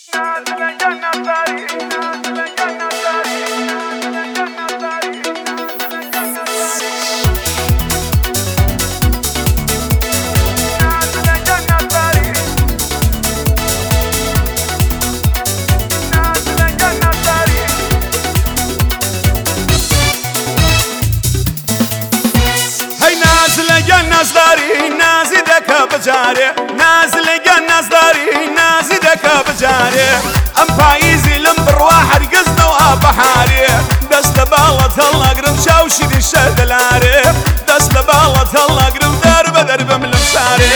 نازداری نازی دکا بجاره ناز لگا نازداری نازی دکا بجاره ام پاییزی لم بروا هرگز نوا بحاری دست بالت الله قرم شاوشی دی شدلاره دست بالت الله قرم درب ملم ساره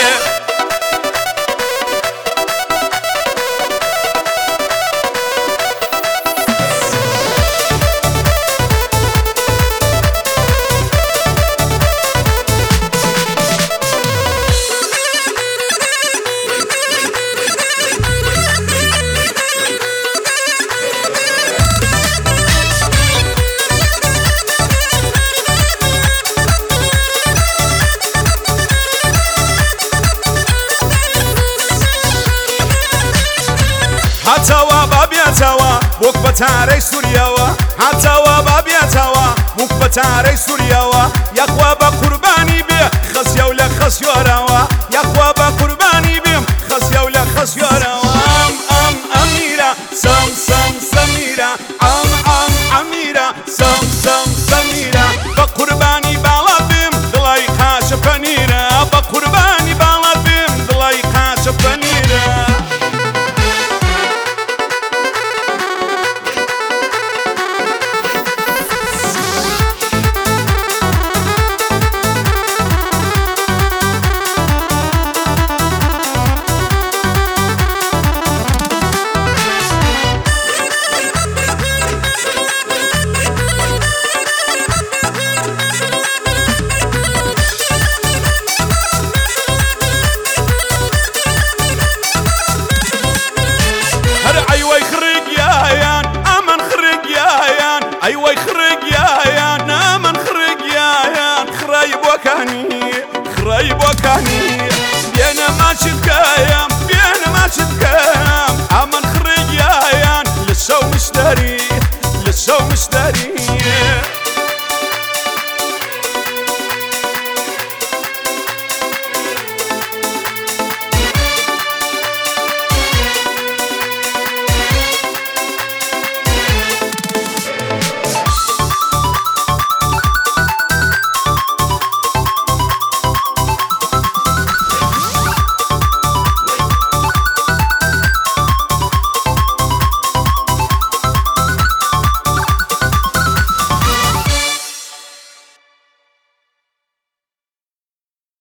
هاتوا بابياتوا بوك بتاري سورياوا هاتوا بابياتوا بوك بتاري سورياوا يا خوابا قرباني بي خسيا ولا خسيوراوا يا خوابا قرباني بي خسيا ولا خسيوراوا ام اميره سم سميره ام اميره سم سميره بقرباني بالا بيم دلاي خاش فنيره بقرباني بالا بيم دلاي خاش فنيره